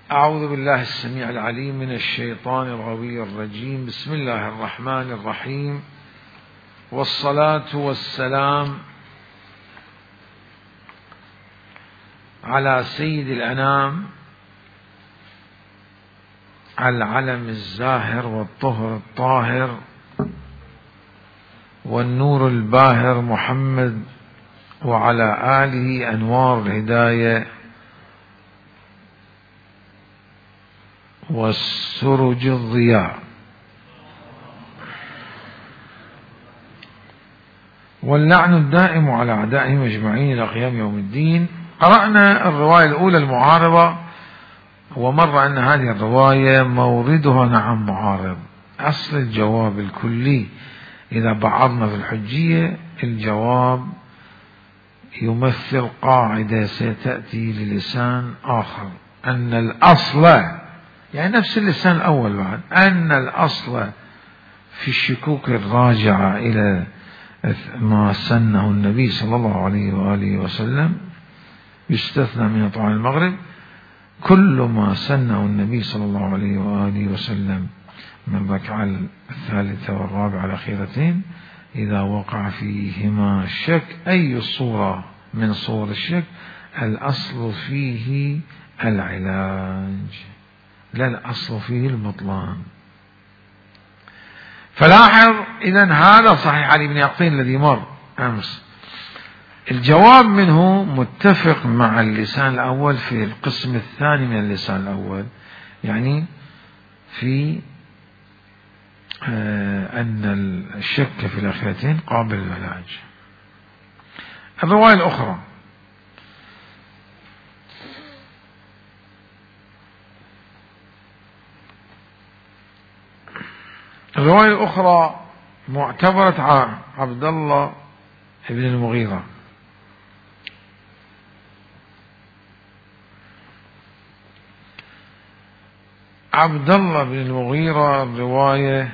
أعوذ بالله السميع العليم من الشيطان الغوي الرجيم. بسم الله الرحمن الرحيم، والصلاة والسلام على سيد الأنام العلم الزاهر والطهر الطاهر والنور الباهر محمد، وعلى آله أنوار الهداية والسرج الضياء، واللعن الدائم على أعدائهم أجمعين إلى قيام يوم الدين. قرأنا الرواية الأولى المعارضة، ومر أن هذه الرواية موردها نعم معارض. أصل الجواب الكلي إذا بعضنا في الحجية، الجواب يمثل قاعدة ستأتي للسان آخر، أن الأصل يعني نفس اللسان الأول بعد، أن الأصل في الشكوك الراجعة إلى ما سنه النبي صلى الله عليه وآله وسلم، يستثنى من طعام المغرب كل ما سنه النبي صلى الله عليه وآله وسلم من الركعة الثالثة والرابعة الأخيرتين، إذا وقع فيهما الشك أي صورة من صور الشك، الأصل فيه العلاج لا الأصل فيه البطلان. فلاحظ إذن هذا صحيح علي بن يقطين الذي مر أمس، الجواب منه متفق مع اللسان الأول في القسم الثاني من اللسان الأول، يعني في أن الشك في الأخيرتين قابل للعلاج. الرواية الأخرى معتبرة عبد الله بن المغيرة. عبد الله بن المغيرة الرواية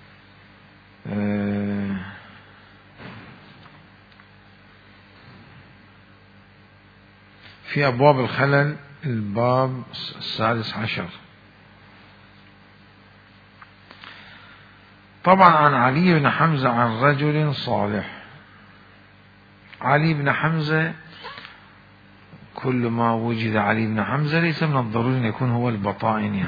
في أبواب الخلل، الباب 16. طبعا عن علي بن حمزة عن رجل صالح. علي بن حمزة، كل ما وجد علي بن حمزة ليس من الضروري أن يكون هو البطائني،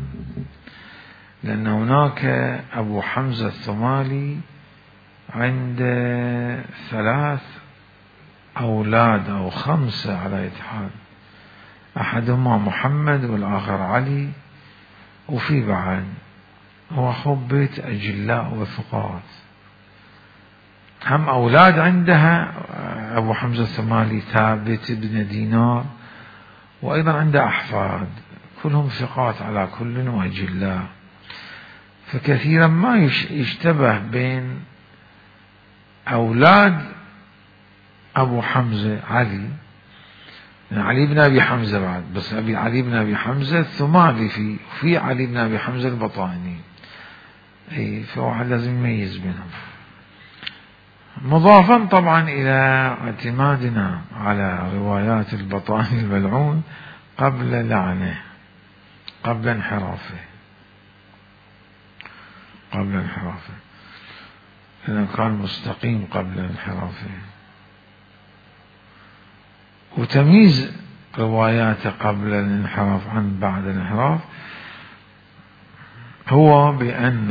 لأن هناك أبو حمزة الثمالي عند 3 أولاد أو 5 على إتحاد، أحدهما محمد والآخر علي، وفي بعد هو حب بيت أجلاء وثقات، هم أولاد عندها أبو حمزة الثمالي ثابت بن دينار، وأيضا عنده أحفاد كلهم ثقات على كل وأجلاء، فكثيرا ما يشتبه بين أولاد أبو حمزة علي بن أبي حمزة بعد، بس علي بن أبي حمزة الثمالي في علي بن أبي حمزة البطائني، فواحد لازم يميز بينهم، مضافا طبعا إلى اعتمادنا على روايات البطائني الملعون قبل لعنه، قبل انحرافه، إذا كان مستقيم قبل انحرافه. وتمييز رواياته قبل الانحراف عن بعد الانحراف هو بأن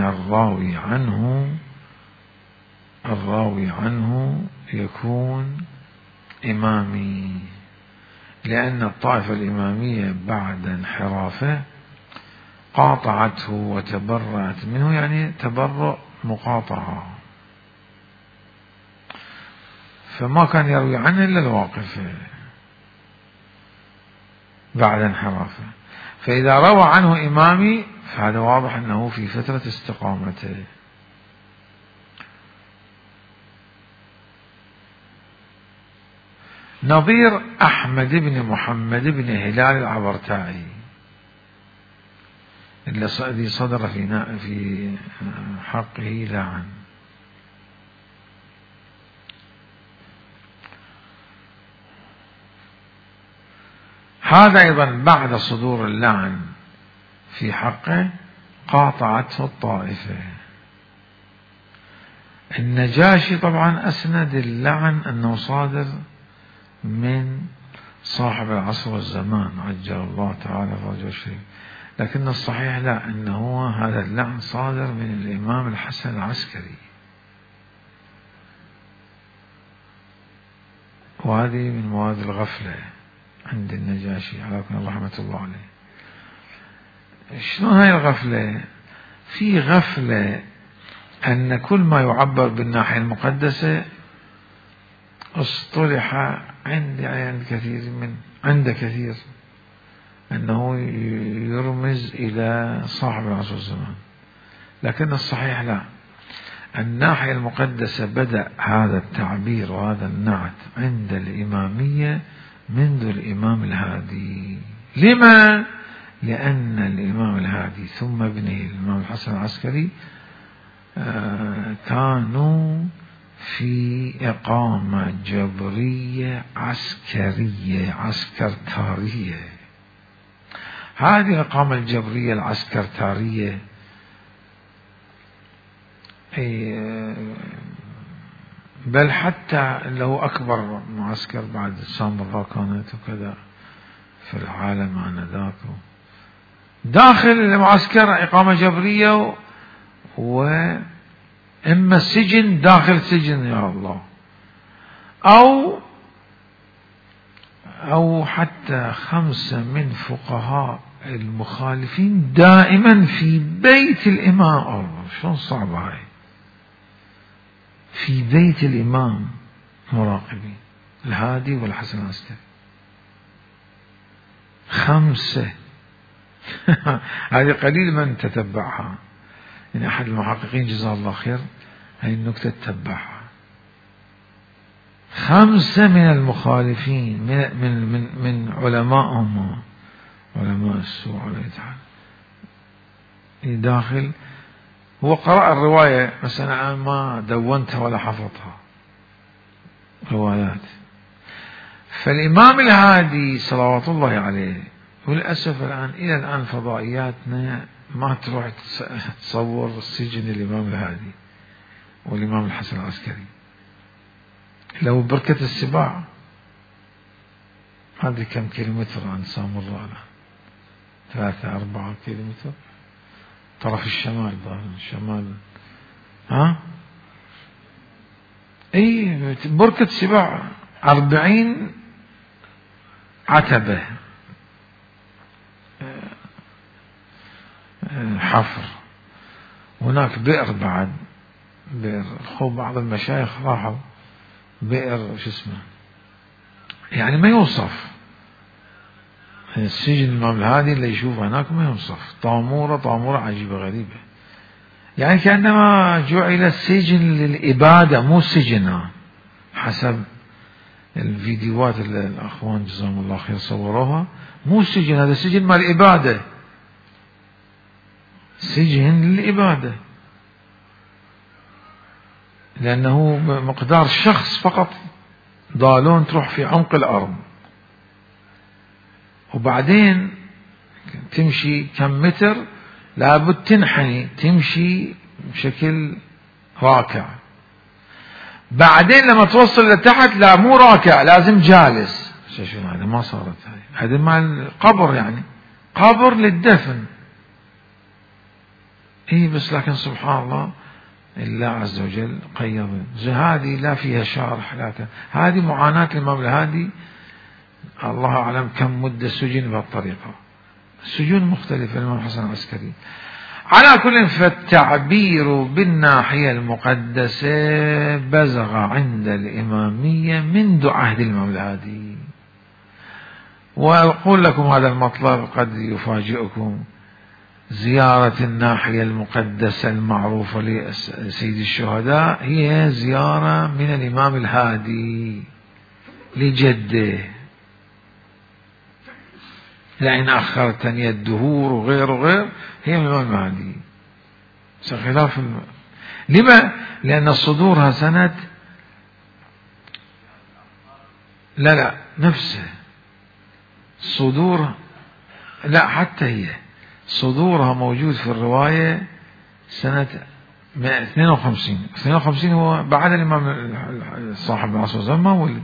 الراوي عنه يكون إمامي، لأن الطائفة الإمامية بعد انحرافه قاطعته وتبرأت منه، يعني تبرؤ مقاطعة، فما كان يروي عنه إلا الواقفة بعد انحرافه، فإذا روى عنه إمامي فهذا واضح أنه في فترة استقامته. نظير أحمد بن محمد بن هلال العبرتائي الذي صدر في حقه لعن. هذا أيضا بعد صدور اللعن في حقه قاطعته الطائفة. النجاشي طبعا أسند اللعن أنه صادر من صاحب العصر والزمان عجل الله تعالى فرجه الشريف، لكن الصحيح لا، أنه هذا اللعن صادر من الإمام الحسن العسكري، وهذه من مواد الغفلة عند النجاشي على كل رحمة الله عليه. شنو هاي الغفلة؟ في غفلة أن كل ما يعبر بالناحية المقدسة اصطلح عند كثير أنه يرمز إلى صاحب العصر والزمان، لكن الصحيح لا، الناحية المقدسة بدأ هذا التعبير وهذا النعت عند الإمامية منذ الإمام الهادي. لما؟ لأن الإمام الهادي ثم ابنه الإمام الحسن العسكري كانوا في إقامة جبرية عسكرية عسكرتارية. هذه الإقامة الجبرية العسكرتارية بل حتى له أكبر معسكر بعد السامراء كانت وكذا في العالم آنذاك، داخل المعسكر إقامة جبرية، وإما السجن داخل سجن يا الله، أو حتى 5 من فقهاء المخالفين دائما في بيت الإمام. الله شلون صعبة هاي، في بيت الإمام مراقبين الهادي والحسن العسكري 5. هذه قليل من تتبعها، يعني أحد المحققين جزاه الله خير هاي النكتة تتبعها. 5 من المخالفين من علمائهم، علماء السوء عليه تعالى داخل. هو قرأ الرواية بس أنا ما دونتها ولا حفظتها روايات. فالإمام الهادي صلوات الله عليه، وللأسف إلى الآن فضائياتنا ما تروح تصور سجن الإمام الهادي والإمام الحسن العسكري. لو بركة السباع هذه كم كيلومتر عن سامراء؟ 3-4 كيلومتر، طرف الشمال، ظاهر الشمال. بركة سباع 40 عتبة حفر، هناك بئر بعد، بئر بعض المشايخ راحوا بئر شو اسمه، يعني ما يوصف. السجن الإمام الهادي اللي يشوفه هناك ما يوصف، طامورة عجيبة غريبة، يعني كأنما جعل السجن للإبادة مو سجن، حسب الفيديوهات اللي الأخوان جزاهم الله خير صوروها. مو سجن، هذا سجن مال إبادة، سجن للإبادة، لأنه مقدار شخص فقط ضالون تروح في عمق الأرض، وبعدين تمشي كم متر لابد تنحني تمشي بشكل راكع، بعدين لما توصل لتحت لا مو راكع لازم جالس. شو هذا؟ ما صارت هاي، هذا مال قبر، يعني قبر للدفن. بس لكن سبحان الله الله عز وجل قيض. هذه لا فيها شارح، لكن هذه معاناة الإمام الهادي، الله أعلم كم مدة سجن بهالطريقة، السجون مختلفة الإمام الحسن العسكري. على كل، فالتعبير بالناحية المقدسة بزغ عند الإمامية منذ عهد الإمام الهادي. وأقول لكم هذا المطلب قد يفاجئكم، زيارة الناحية المقدسة المعروفة لسيد الشهداء هي زيارة من الإمام الهادي لجده، لأن أخرتني الدهور وغير هي من الإمام الهادي. خلاف لما؟ لأن صدورها سنة لا نفسه صدور، لا حتى هي صدورها موجود في الرواية سنة 52. 52 هو بعد الإمام صاحب العصر والزمان ما ولد.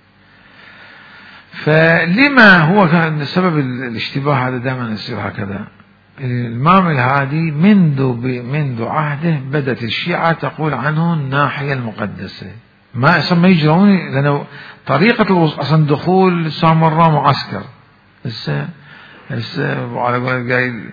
فلما هو كان سبب الاشتباه هذا دائما يصير هكذا. الإمام الهادي منذ عهده بدأت الشيعة تقول عنه الناحية المقدسة، ما يجرون، لأنه طريقة أصلا دخول سامراء معسكر هسه على قول قايل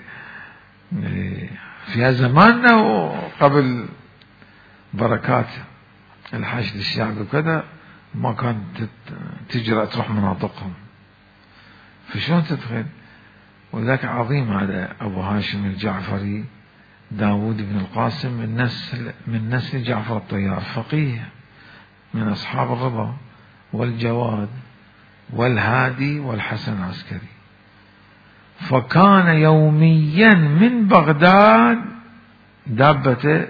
في زماننا وقبل بركات الحشد الشعبي وكذا ما كانت تجرأ تروح مناطقهم، فشلون تدخل؟ ولذلك عظيم هذا أبو هاشم الجعفري داود بن القاسم من نسل جعفر الطيار، فقيه من أصحاب الرضا والجواد والهادي والحسن العسكري. فكان يوميا من بغداد دابته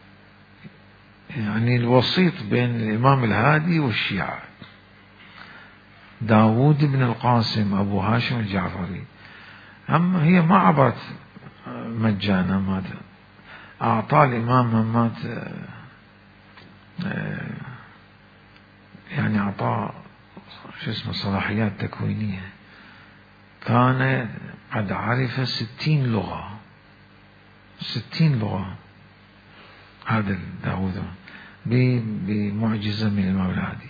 يعني الوسيط بين الإمام الهادي والشيعة، داود بن القاسم أبو هاشم الجعفري. أما هي ما عبرت مجانا، مات أعطى الإمام مات يعني أعطاه صلاحيات تكوينية. كان قد عرف 60 لغة، 60 لغة هذا داود بمعجزة من الإمام الهادي.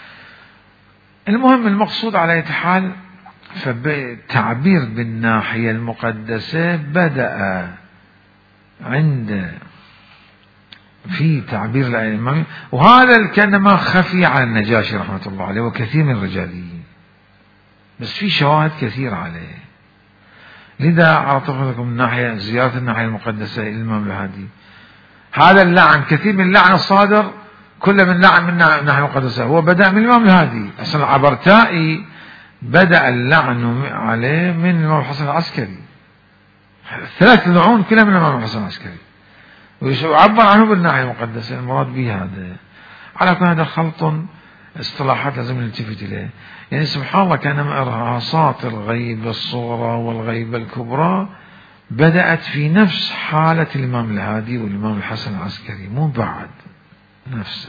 المهم المقصود على أي حال، فالتعبير بالناحية المقدسة بدأ عند في تعبير الإمام، وهذا كأنما خفي على النجاشي رحمة الله عليه وكثير من الرجاليين، بس في شواهد كثيرة عليه. لذا أعطيكم الناحية زيارة الناحية المقدسة للإمام الهادي. هذا اللعن كثير من اللعن الصادر كله من لعن من الناحية المقدسة هو بدأ من الإمام الهادي. أصلا العبرتائي بدأ اللعن عليه من الإمام الحسن العسكري، 3 لعون كلها من الإمام الحسن العسكري، ويعبر عنه بالناحية المقدسة. المراد به هذا. على كل هذا خلط اصطلاحات لازم نلتفت إليه. يعني سبحان الله كانما إرهاصات الغيبة الصغرى والغيبة الكبرى بدأت في نفس حالة الإمام الهادي والإمام الحسن العسكري، مو بعد نفسه.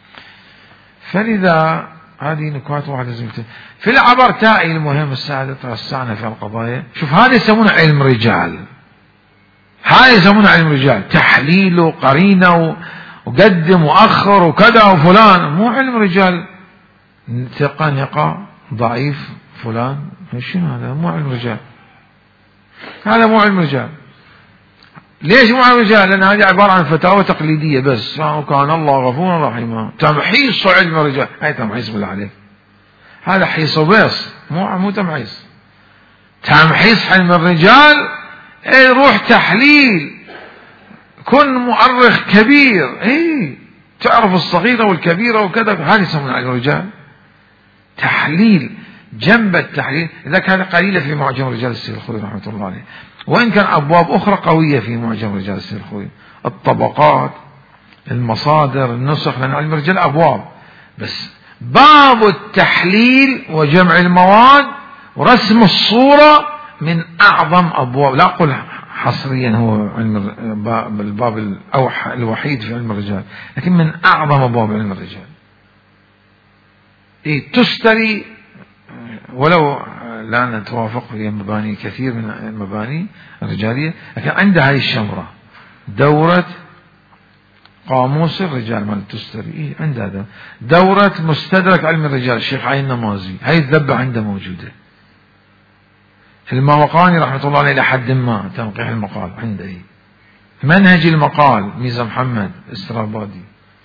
فلذا هذه نكات واحدة لازم في العبرتائي. المهم السادة توسعنا في القضايا. شوف هذا يسمونه علم رجال، هذا يسمونه علم رجال، تحليل وقرينة وقدم وأخر وكذا وفلان. مو علم رجال ثقة نقا ضعيف فلان، شنو هذا؟ مو علم رجال، هذا مو علم رجال. ليش مو علم رجال؟ لأن هذه عبارة عن فتاوى تقليدية بس. كان الله غفورا رحيما. تمحيص علم الرجال، هاي تمحيص بالله عليك، هذا حيص بس مو تمحيص. تمحيص علم الرجال اي روح تحليل، كن مؤرخ كبير، اي تعرف الصغيرة والكبيرة وكذا. هذا يسمونه علم الرجال، تحليل جنب التحليل. لذلك هذا قليلة في معجم رجال السيد الخوئي رحمة الله عليه، وإن كان أبواب أخرى قوية في معجم رجال السيد الخوئي، الطبقات، المصادر، النسخ، لأن علم الرجال أبواب، بس باب التحليل وجمع المواد ورسم الصورة من أعظم أبواب. لا أقول حصريا هو علم الباب الوحيد في علم الرجال، لكن من أعظم أبواب علم الرجال. تشتري ولو لا نتوافق في مباني كثير من المباني الرجالية، لكن عندها هاي الشمرة دورة قاموس الرجال مال تستري، عندها دورة مستدرك علم الرجال الشيخ علي النمازي، هاي الذبة عنده موجودة. الموقاني رحمة الله عليه لحد ما تنقيح المقال عنده. منهج المقال ميزة محمد استرابادي.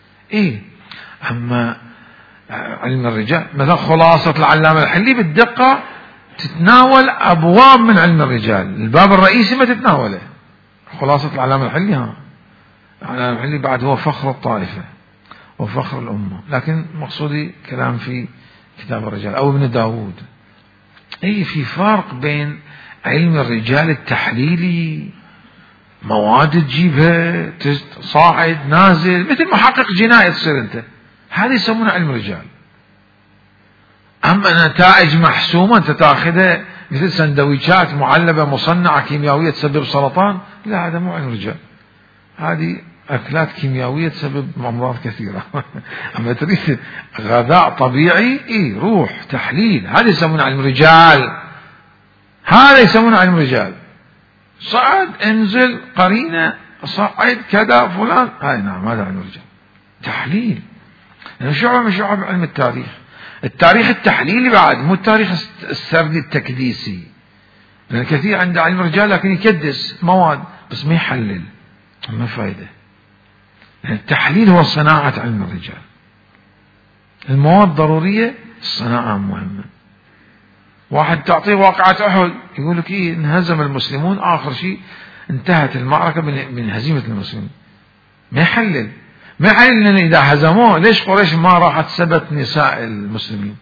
أما علم الرجال مثلا خلاصة العلامة الحلي بالدقة تتناول أبواب من علم الرجال، الباب الرئيسي ما تتناوله. خلاصة العلامة الحلي العلامة الحلي بعد هو فخر الطائفة وفخر الأمة، لكن مقصودي كلام في كتاب الرجال أو ابن داود. في فرق بين علم الرجال التحليلي، مواد تجيبها صاعد نازل مثل محقق جنائي تصير انت، هذا يسمونه علم الرجال. أما نتائج محسومة أنت تأخذها مثل سندويشات معلبة مصنعة كيميائية تسبب سرطان، لا هذا مو علم رجال، هذه أكلات كيميائية تسبب أمراض كثيرة. أما تريد غذاء طبيعي روح تحليل، هذا يسمونه علم رجال، هذا يسمونه علم رجال. صعد انزل قرينة صعد كذا فلان، هاي نعم هذا علم رجال تحليل. يعني شعب من شعب علم التاريخ، التاريخ التحليلي بعد، مو التاريخ السردي التكديسي، لأن كثير عنده علم رجال لكن يكدس مواد بس ما يحلل، ما فايدة. يعني التحليل هو صناعة علم الرجال، المواد ضرورية، الصناعة مهمة. واحد تعطيه واقعة أحد يقول لك انهزم المسلمون، آخر شيء انتهت المعركة من هزيمة المسلمين، ما يحلل لأن إذا هزموه ليش قريش ما راحت سبت نساء المسلمين؟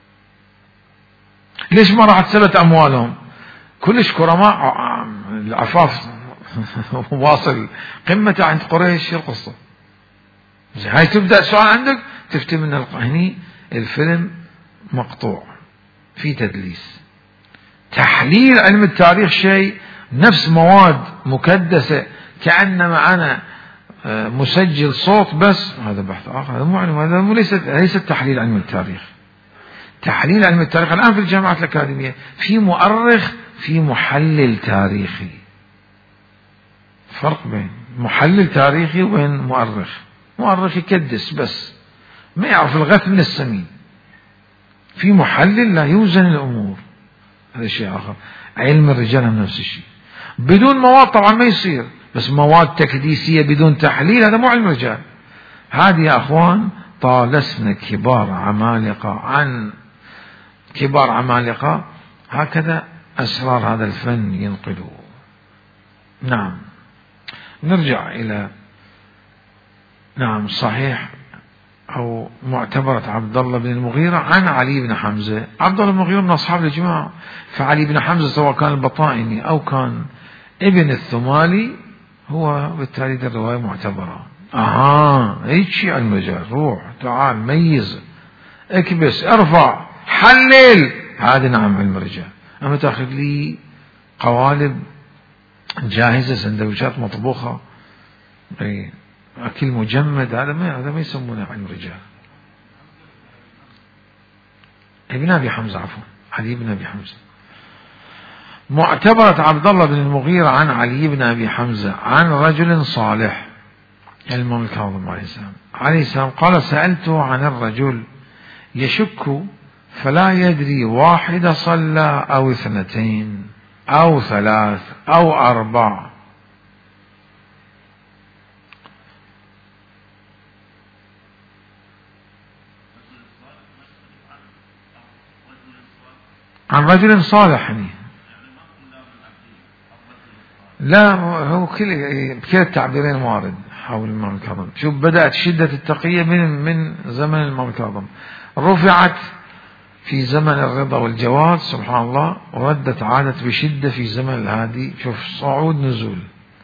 ليش ما راحت سبت أموالهم؟ كلش كرماء، العفاف واصل قمته عند قريش. القصة هاي تبدأ سؤال عندك تفتي من هني الفيلم مقطوع في تدليس. تحليل علم التاريخ شيء نفس مواد مكدسة كأنما أنا مسجل صوت بس، هذا بحث آخر، هذا مو علم، هذا مو ليس تحليل علم التاريخ. تحليل علم التاريخ الآن في الجامعات الأكاديمية في مؤرخ في محلل تاريخي، فرق بين محلل تاريخي وبين مؤرخ. مؤرخ يكدس بس ما يعرف الغث من السمين، في محلل لا يوزن الأمور، هذا شيء آخر. علم الرجال هم نفس الشيء، بدون مواد طبعا ما يصير، بس مواد تكديسية بدون تحليل هذا مو علم الرجال. هذه يا أخوان طالسنا كبار عمالقة عن كبار عمالقة، هكذا أسرار هذا الفن ينقلوا. نعم نرجع إلى صحيح أو معتبرة عبد الله بن المغيرة عن علي بن حمزة. عبد الله بن المغيرة من أصحاب الإجماع، فعلي بن حمزة سواء كان البطائني أو كان ابن الثمالي هو بالتالي الرواية معتبرة. هيك شيء علم الرجال، روح تعال ميز اكبس ارفع حلل، هذا نعم علم الرجال. أما تأخذ لي قوالب جاهزة سندويشات مطبوخة أكل مجمد، هذا ما يسمونه علم الرجال. ابن أبي حمزة، عفوا علي بن أبي حمزة. معتبرة عبد الله بن المغيرة عن علي بن أبي حمزة عن رجل صالح، الإمام الكاظم عليه السلام قال: سألته عن الرجل يشك فلا يدري واحد صلى أو اثنتين أو ثلاث أو أربع. عن رجل صالح لا، هو كل التعبيرين وارد حول الإمام الكاظم. شوف، بدأت شدة التقية من زمن الإمام الكاظم، رفعت في زمن الرضا والجواد سبحان الله، وردت عادت بشدة في زمن الهادي. شوف صعود نزول.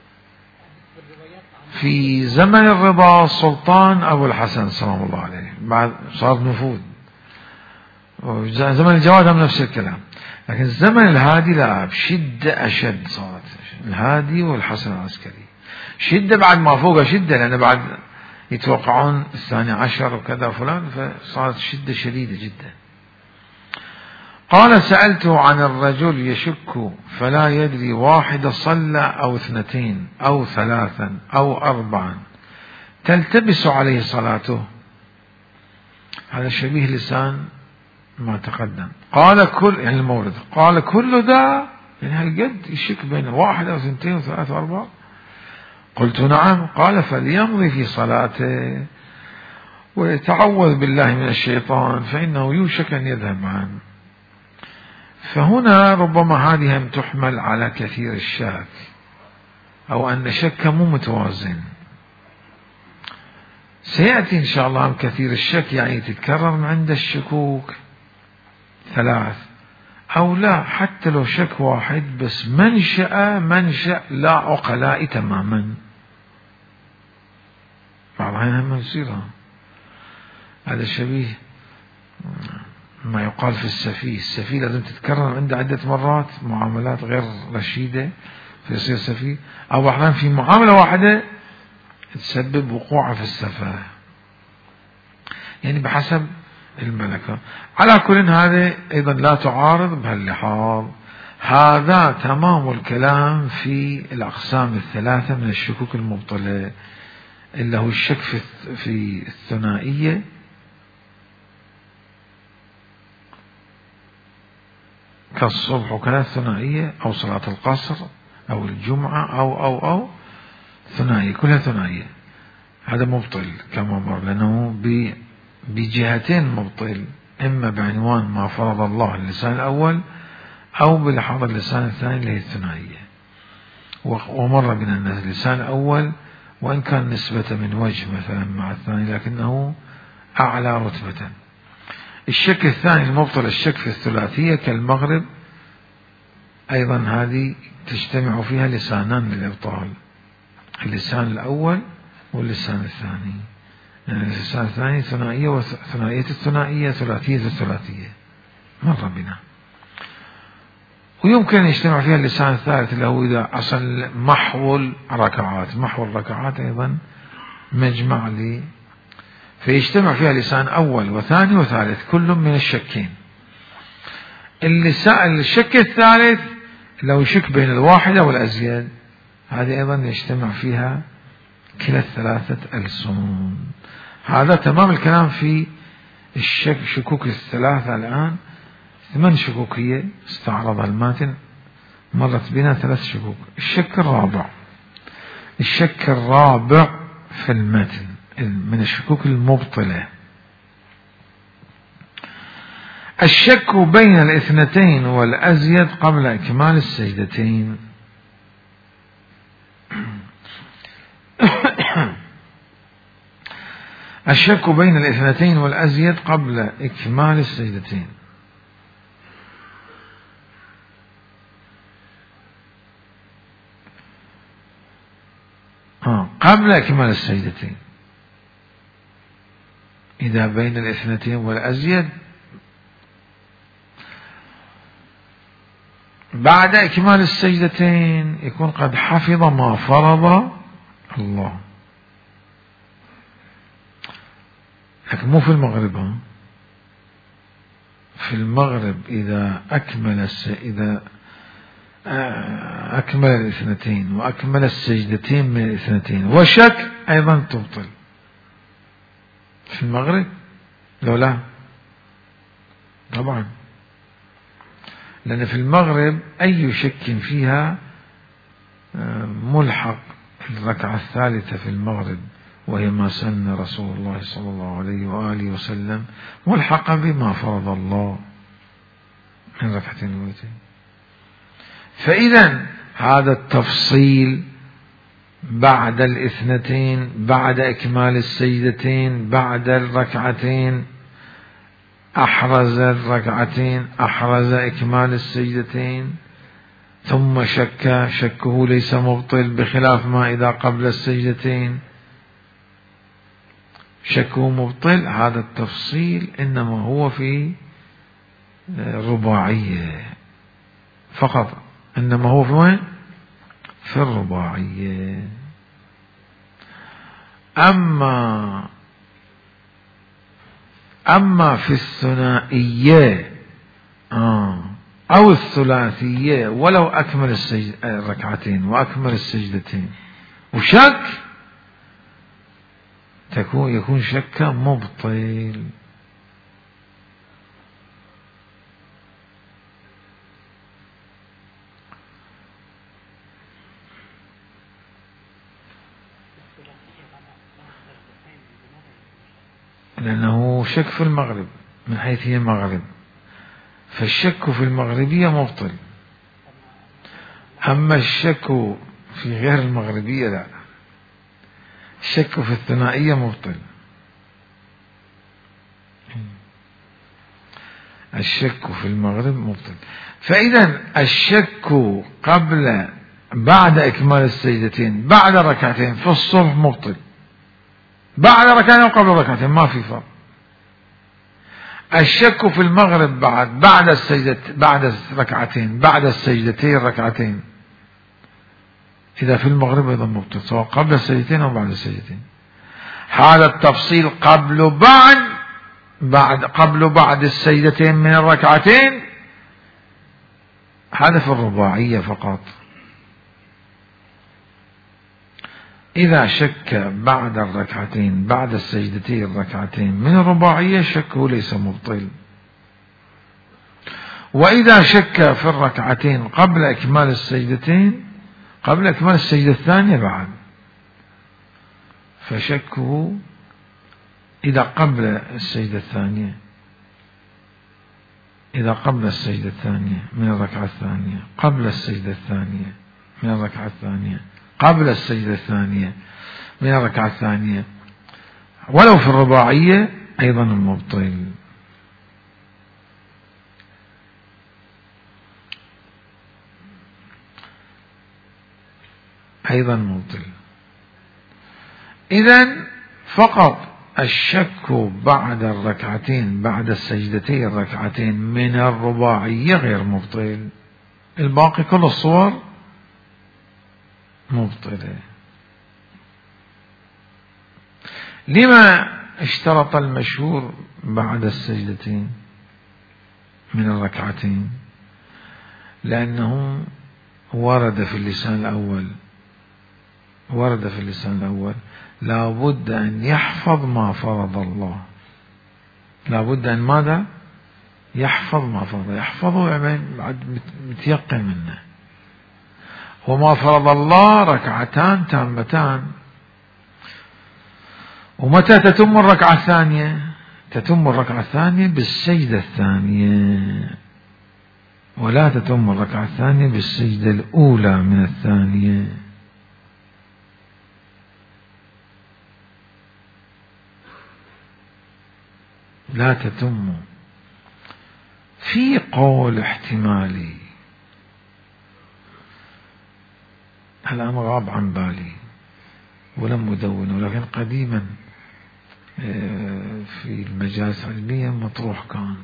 في زمن الرضا السلطان أبو الحسن سلام الله عليه، بعد صار نفوذ. زمن الجواد هم نفس الكلام، لكن زمن الهادي لا، بشدة أشد صارت. الهادي والحسن العسكري شدة بعد ما فوق شدة، لأن بعد يتوقعون 12 وكذا فلان، فصارت شدة شديدة جدا. قال: سألته عن الرجل يشك فلا يدري واحد صلى أو اثنتين أو ثلاثا أو أربعا تلتبس عليه صلاته. هذا شبيه لسان ما تقدم. قال كل، يعني المورد، قال كل ذا، يعني هالقد يشك بين واحد أو اثنتين وثلاثة وأربعة. قلت: نعم. قال: فليمضي في صلاته ويتعوذ بالله من الشيطان فإنه يوشك أن يذهب عنه. فهنا ربما هذه هم تحمل على كثير الشك، أو أن الشك مو متوازن. سيأتي إن شاء الله كثير الشك، يعني تتكرر من عند الشكوك ثلاث أو لا، حتى لو شك واحد بس منشأ لا عقلاء تماما. بعض الأحيان هم يصير هذا شبيه ما يقال في السفيه. السفيه لازم تتكرر عنده عدة مرات، معاملات غير رشيدة فيصير سفيه، أو أحيانا في معاملة واحدة تسبب وقوعه في السفاه، يعني بحسب الملكة. على كل هذا أيضا لا تعارض بهاللحاظ. هذا تمام الكلام في الأقسام الثلاثة من الشكوك المبطلة، اللي هو الشك في الثنائية، كالصبح وكذا الثنائية، أو صلاة القصر أو الجمعة أو ثنائية، كلها ثنائية، هذا مبطل كما مر، لأنه بجهتين مبطل، إما بعنوان ما فرض الله اللسان الأول، أو بلحاظ اللسان الثاني اللي هي الثنائية. ومر بنا أن اللسان الأول وإن كان نسبة من وجه مثلا مع الثاني لكنه أعلى رتبة. الشك الثاني المبطل الشك في الثلاثية كالمغرب، أيضا هذه تجتمع فيها لسانان للإبطال، اللسان الأول واللسان الثاني، يعني اللسان الثاني ثنائية وثنائية الثنائية، ثلاثية الثلاثية، مر بنا. ويمكن أن يجتمع فيها اللسان الثالث اللي هو إذا أصل محو الركعات، محو الركعات أيضا مجمع لي، فيجتمع فيها لسان أول وثاني وثالث كل من الشكين. الشك الثالث لو شك بين الواحدة والأزيد، هذه أيضا يجتمع فيها كلا الثلاثة ألسن. هذا تمام الكلام في شكوك الثلاثة. الآن 8 شكوكية استعرضها الماتن، مرت بنا 3 شكوك. الشك الرابع في المتن من الشكوك المبطلة، الشك بين الاثنتين والأزيد قبل إكمال السجدتين. الشك بين الاثنتين والأزيد قبل إكمال السجدتين. قبل إكمال السجدتين، إذا بين الاثنتين والأزيد بعد إكمال السجدتين يكون قد حفظ ما فرض الله، لكن مو في المغرب. في المغرب إذا أكمل الاثنتين وأكمل السجدتين من الاثنتين وشك أيضا تبطل في المغرب، لو لا طبعا، لأن في المغرب أي شك فيها ملحق الركعة الثالثة في المغرب، وهي ما سن رسول الله صلى الله عليه وآله وسلم، ملحقة بما فرض الله من ركعتين الوتر. فإذا هذا التفصيل بعد الاثنتين، بعد إكمال السجدتين، بعد الركعتين، أحرز الركعتين، أحرز إكمال السجدتين، ثم شكه ليس مبطل، بخلاف ما إذا قبل السجدتين شكه مبطل. هذا التفصيل إنما هو في الرباعية فقط، إنما هو في وين؟ في الرباعية. أما في الثنائية أو الثلاثية ولو أكمل الركعتين وأكمل السجدتين وشك، يكون شكا مبطل. لأنه شك في المغرب من حيث هي المغرب، فالشك في المغربية مبطل. أما الشك في غير المغربية لا، الشك في الثنائية مبطل. الشك في المغرب مبطل. فإذا الشك بعد إكمال السجدتين بعد ركعتين في الصبح مبطل، بعد ركعتين وقبل ركعتين ما في فرق. الشك في المغرب بعد السجدة، بعد ركعتين، بعد السجدتين ركعتين، إذا في المغرب أيضا مبطل، سواء قبل السجدتين أو بعد السجدتين. هذا التفصيل قبل بعد السجدتين من الركعتين، هذا في الرباعية فقط. إذا شك بعد الركعتين، بعد السجدتين الركعتين من الرباعية، شكه ليس مبطل. وإذا شك في الركعتين قبل إكمال السجدتين، قبل إكمال السجدة الثانية بعد، فشكه إذا قبل السجدة الثانية، إذا قبل السجدة الثانية من الركعة الثانية، قبل السجدة الثانية من الركعة الثانية، قبل السجدة الثانية من الركعة الثانية، ولو في الرباعية أيضا مبطل. أيضا مبطل. إذن فقط الشك بعد الركعتين، بعد السجدتين الركعتين من الرباعية غير مبطل، الباقي كل الصور مبطلة. لما اشترط المشهور بعد السجدتين من الركعتين؟ لأنه ورد في اللسان الأول لا بد أن يحفظ ما فرض الله، لا بد أن ماذا؟ يحفظ ما فرض، يحفظه يعني بعد متيقن منه. وما فرض الله ركعتان تامتان. ومتى تتم الركعة الثانية؟ تتم الركعة الثانية بالسجدة الثانية، ولا تتم الركعة الثانية بالسجدة الأولى من الثانية. لا تتم. في قول احتمالي الآن غاب عن بالي ولم أدونه، لكن قديما في المجالس العلمية مطروح كان،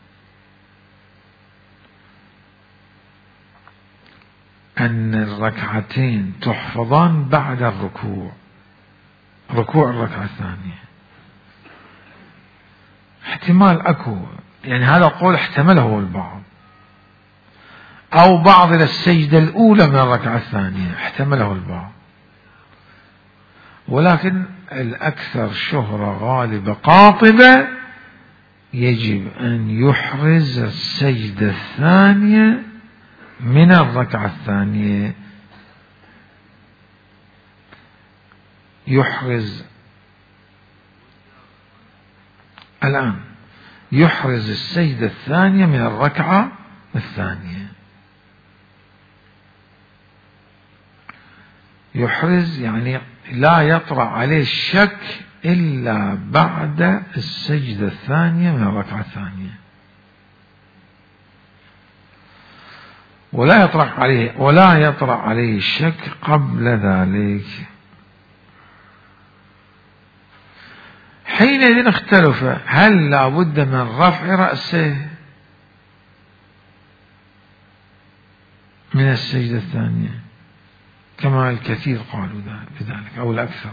أن الركعتين تحفظان بعد ركوع الركعة الثانية. احتمال أكو، يعني هذا قول احتمله البعض، أو بعض إلى السجدة الأولى من الركعة الثانية احتمله البعض، ولكن الأكثر شهرة غالبة قاطبة يجب أن يحرز السجدة الثانية من الركعة الثانية، يحرز الآن، يحرز السجدة الثانية من الركعة الثانية، يحرز يعني لا يطرأ عليه الشك إلا بعد السجدة الثانية من الركعة الثانية، ولا يطرأ عليه الشك قبل ذلك. حينئذ اختلف، هل لا بد من رفع رأسه من السجدة الثانية، كما الكثير قالوا بذلك أو الأكثر.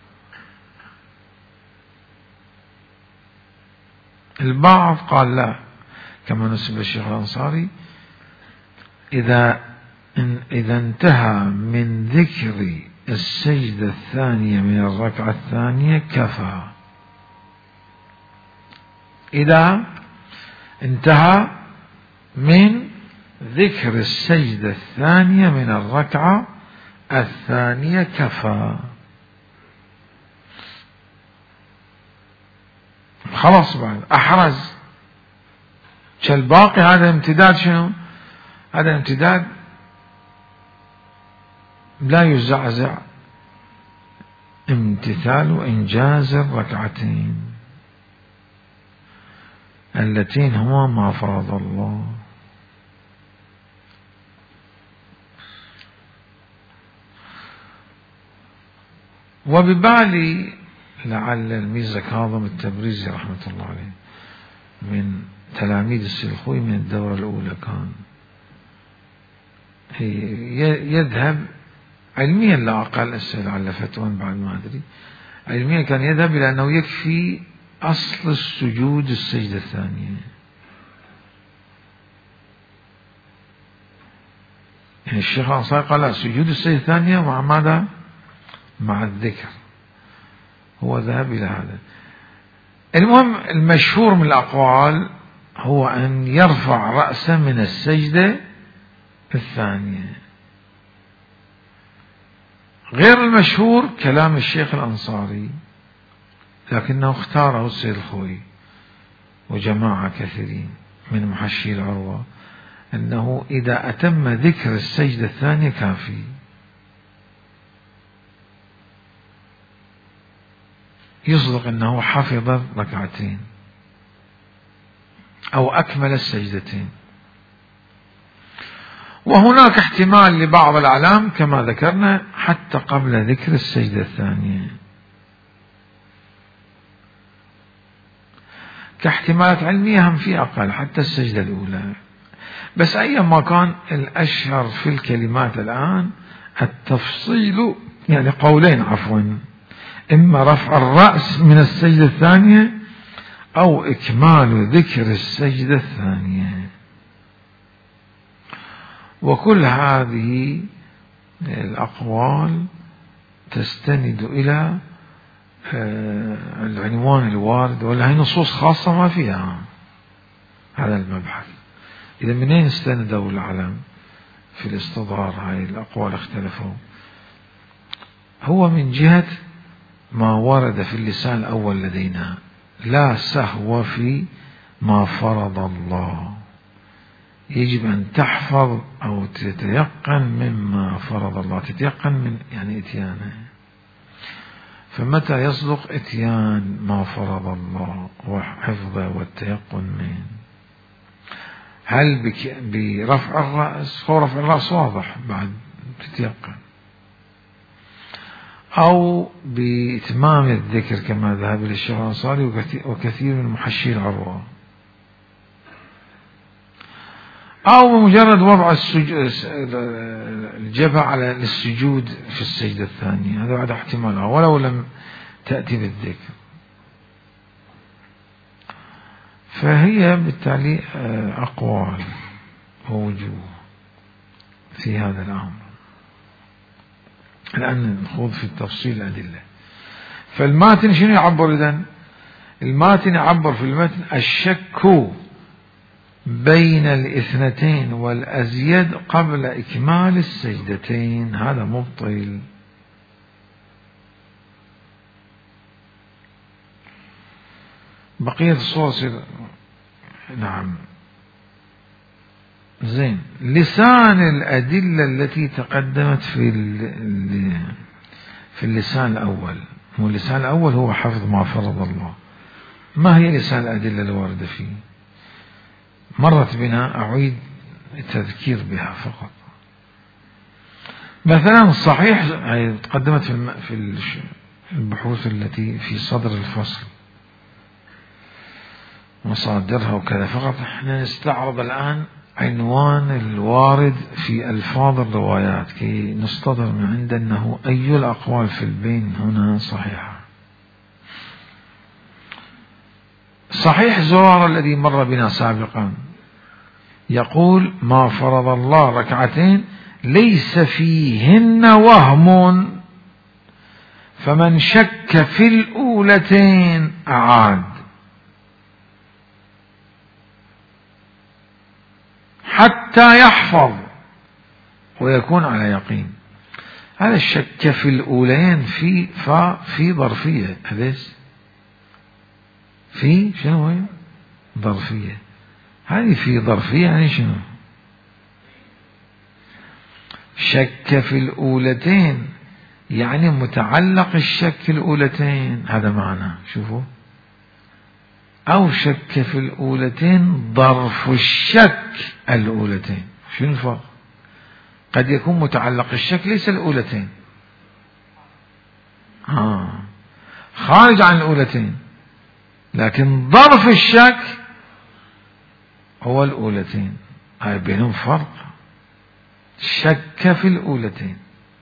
البعض قال لا، كما نسب الشيخ الأنصاري، إذا انتهى من ذكر السجدة الثانية من الركعة الثانية كفى. إذا انتهى من ذكر السجدة الثانية من الركعة الثانية كفى، خلاص بعد أحرز. كالباقي هذا امتداد شنو؟ هذا امتداد لا يزعزع امتثال إنجاز الركعتين اللتين هما ما فرض الله. وببالي لعل الميزة كاظم التبريزي رحمة الله عليه من تلاميذ السيد الخوئي من الدورة الأولى، كان يذهب علميا، لا أقل أسأل على فتوى بعد ما أدري، علميا كان يذهب إلى أنه يكفي أصل السجود السجدة الثانية. يعني الشيخ الأنصاري قال لا، سجود السجدة الثانية مع ماذا؟ مع الذكر. هو ذهب إلى هذا. المهم المشهور من الأقوال هو أن يرفع رأسه من السجدة الثانية. غير المشهور كلام الشيخ الأنصاري، لكنه اختاره السيد الخوئي وجماعة كثيرين من محشي العروة أنه إذا أتم ذكر السجدة الثانية كافي. يصدق أنه حفظ ركعتين أو أكمل السجدتين. وهناك احتمال لبعض الأعلام كما ذكرنا حتى قبل ذكر السجدة الثانية، كاحتمالات علمية هم في أقل حتى السجدة الأولى. بس أيما كان الأشهر في الكلمات الآن التفصيل، يعني قولين عفوا، إما رفع الرأس من السجدة الثانية أو إكمال ذكر السجدة الثانية. وكل هذه الأقوال تستند إلى العنوان الوارد، ولا هي نصوص خاصة ما فيها هذا المبحث. إذا منين استندوا العلم في الاستظهار؟ هاي الأقوال اختلفوا. هو من جهة ما ورد في اللسان الأول لدينا، لا سهو في ما فرض الله، يجب أن تحفظ أو تتيقن مما فرض الله، تتيقن من يعني إتيانه. فمتى يصدق إتيان ما فرض الله وحفظه والتيقن منه؟ هل برفع الرأس؟ هو رفع الرأس واضح بعد تتيقن، أو بإتمام الذكر كما ذهب إلى الشيخ الأنصاري وكثير من محشي العروة، أو بمجرد وضع الجبهة على السجود في السجدة الثانية. هذا بعد احتمال ولو لم تأتي بالذكر. فهي بالتالي أقوال ووجوه في هذا الأمر. الآن نخوض في التفصيل الأدلة. فالماتن شنو يعبر إذن؟ الماتن يعبر في المتن الشك بين الاثنتين والأزيد قبل إكمال السجدتين، هذا مبطل. بقية الصور نعم زين. لسان الأدلة التي تقدمت في اللسان الأول، واللسان الأول هو حفظ ما فرض الله. ما هي لسان الأدلة الواردة فيه؟ مرت بنا، أعيد التذكير بها فقط. مثلا الصحيح تقدمت في البحوث التي في صدر الفصل مصادرها وكذا، فقط احنا نستعرض الآن عنوان الوارد في ألفاظ الروايات كي نستظهر من عند أنه أي الأقوال في البين هنا صحيحة. صحيح زرار الذي مر بنا سابقا يقول ما فرض الله ركعتين ليس فيهن وهم، فمن شك في الأولتين أعاد حتى يحفظ ويكون على يقين. هذا الشك في الأولين في ظرفية، أليس في شنو هي ظرفية؟ هذه في ظرفية يعني شنو؟ شك في الأولتين يعني متعلق الشك في الأولتين، هذا معنى. شوفوا، أو شك في الأولتين ظرف الشك الأولتين. شنو الفرق؟ قد يكون متعلق الشك ليس الأولتين، خارج عن الأولتين، لكن ظرف الشك هو الأولتين، هاي بينهم فرق، شك في الأولتين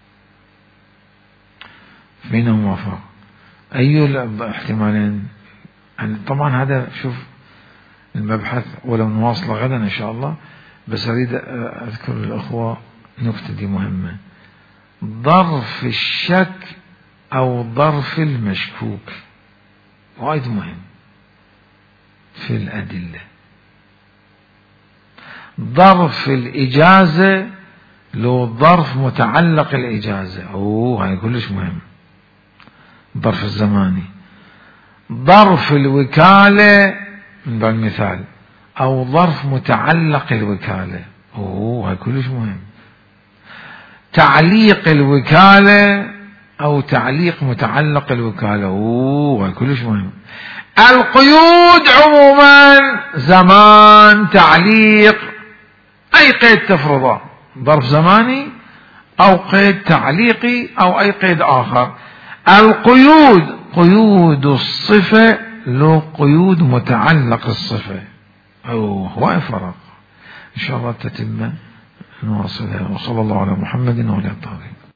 بينهما فرق. أي الاحتمالين؟ طبعا هذا شوف المبحث ولو نواصل غدا إن شاء الله، بس أريد أذكر الأخوة نكتة دي مهمة. ظرف الشك أو ظرف المشكوك وايد مهم في الأدلة. ظرف الإجازة لو ظرف متعلق الإجازة هاي كلش مهم، ظرف الزماني. ظرف الوكالة من باب المثال أو ظرف متعلق الوكالة هاي كلش مهم. تعليق الوكالة أو تعليق متعلق الوكالة هاي كلش مهم. القيود عموما زمان، تعليق، أي قيد تفرضه، ظرف زماني أو قيد تعليقي أو أي قيد آخر. القيود قيود الصفة لو قيود متعلق الصفة هو فرق. إن شاء الله تتم نواصلها. وصلى الله على محمد وعلى آله.